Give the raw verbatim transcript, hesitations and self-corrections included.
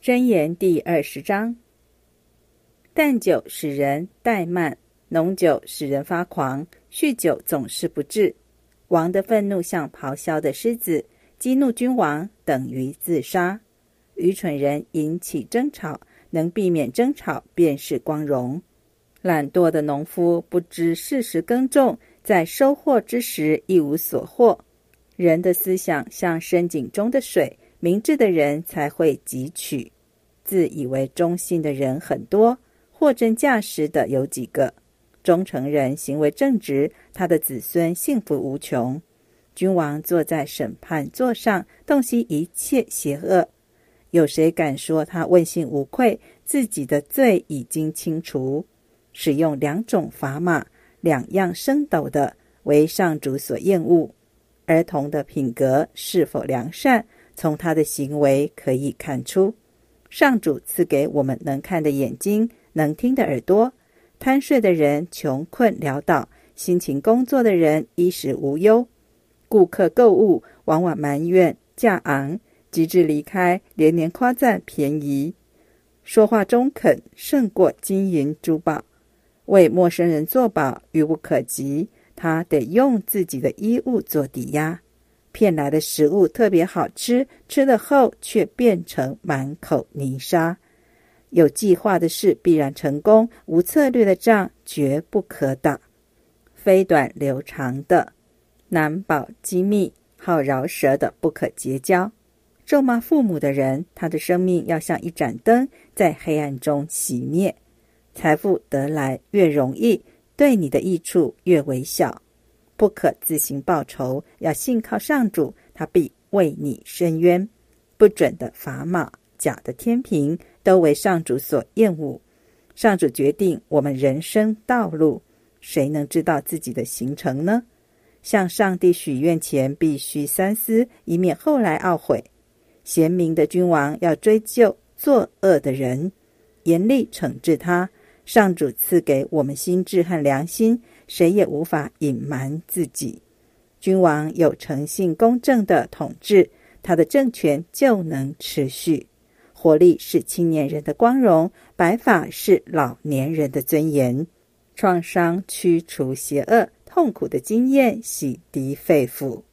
箴言第二十章，淡酒使人怠慢，浓酒使人发狂，酗酒总是不治。王的愤怒像咆哮的狮子，激怒君王等于自杀。愚蠢人引起争吵，能避免争吵便是光荣。懒惰的农夫不知适时耕种，在收获之时一无所获。人的思想像深井中的水，明智的人才会汲取。自以为忠信的人很多，货真价实的有几个。忠诚人行为正直，他的子孙幸福无穷。君王坐在审判座上，洞悉一切邪恶。有谁敢说他问心无愧，自己的罪已经清除？使用两种砝码，两样升斗的，为上主所厌恶。儿童的品格是否良善，从他的行为可以看出。上主赐给我们能看的眼睛，能听的耳朵。贪睡的人穷困潦倒，辛勤工作的人衣食无忧。顾客购物往往埋怨价昂，及至离开连连夸赞便宜。说话中肯胜过金银珠宝。为陌生人作保愚不可及，他得用自己的衣物做抵押。骗来的食物特别好吃，吃了后却变成满口泥沙。有计划的事必然成功，无策略的仗绝不可打。飞短流长的难保机密，好饶舌的不可结交。咒骂父母的人，他的生命要像一盏灯，在黑暗中熄灭。财富得来越容易，对你的益处越微小。不可自行报仇，要信靠上主，他必为你伸冤。不准的砝码，假的天平，都为上主所厌恶。上主决定我们人生道路，谁能知道自己的行程呢？向上帝许愿前必须三思，以免后来懊悔。贤明的君王要追究作恶的人，严厉惩治他。上主赐给我们心智和良心，谁也无法隐瞒自己。君王有诚信公正的统治，他的政权就能持续。活力是青年人的光荣，白发是老年人的尊严。创伤驱除邪恶，痛苦的经验洗涤肺腑。